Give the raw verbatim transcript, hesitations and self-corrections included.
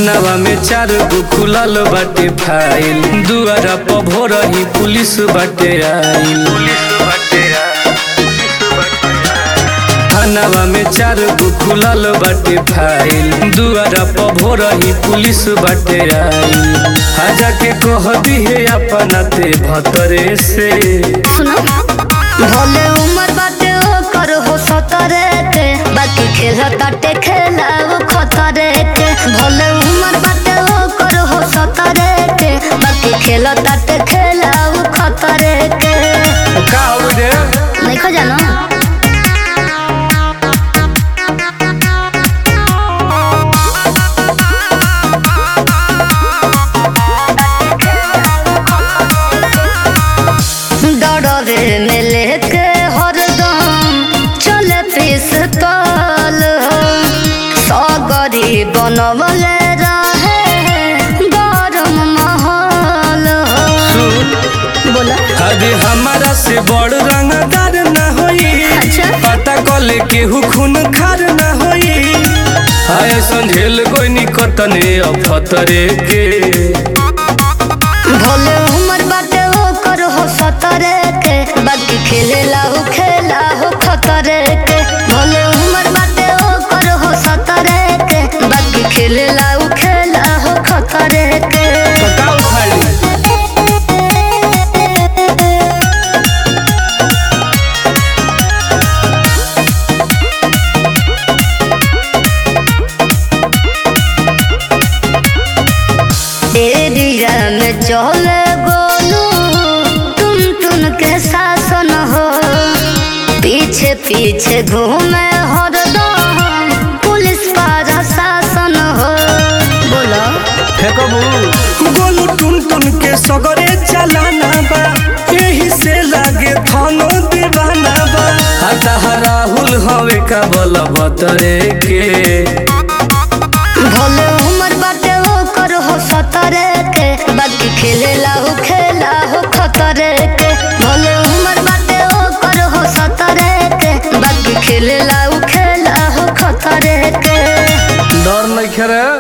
थानावा में चार गो खुलल बाटे फाइल, दुआरा पर भोरही पुलिस बाटे आइल। थानावा में चार गो खुलल बाटे फाइल, दुआरा पर भोरही पुलिस बाटे आइल। आजा के कह दिहे अपना ते भतरे से सुनो भले उम्र बाटे ओकर हो सतरे के, बाकी खेल ताटे खेलाव खतरे के। भले उम्र बाटे ओकर हो सतरे के, बाकी खेल ताटे खेलाव खतरे के। का हो रे नहीं खो जानो डरे में लेके हरदम चले पिस्तौल हो, सगरी बनवले रहे गरम माहौल हो। बोला अरे हमारा से बड़ रंगदार न होई, अच्छा पता कले केहू खून खार न होई। आए संझेल कोई निकतने अफतरे के। भले उम्र बाटे ओकर हो सतरे के, बाकी खेले लाहू खेला हो खतरे के। भले उम्र बाटे ओकर हो सतरे के, बाकी खेले लाहू खेला हो खतरे के। बताओ खाली एरिया में चले गोलू टुन टुन के शासन हो, पीछे पीछे घूमे हरदम पुलिस पारा शासन हो। बोलो फेंकबू गोलू टुन टुन के सगरे चलाना बा, यही से लागे थानो दीवाना बा। हता राहुल हवे का बल बतरे के। भले उम्र बाटे ओकर हो सतरे के, बाकी खेले लाहू खेला हो खतरे के। भले उम्र बाटे ओकर हो सतरे के, बाकी खेले लाहू खेला हो खतरे के। डर नहीं खेरे।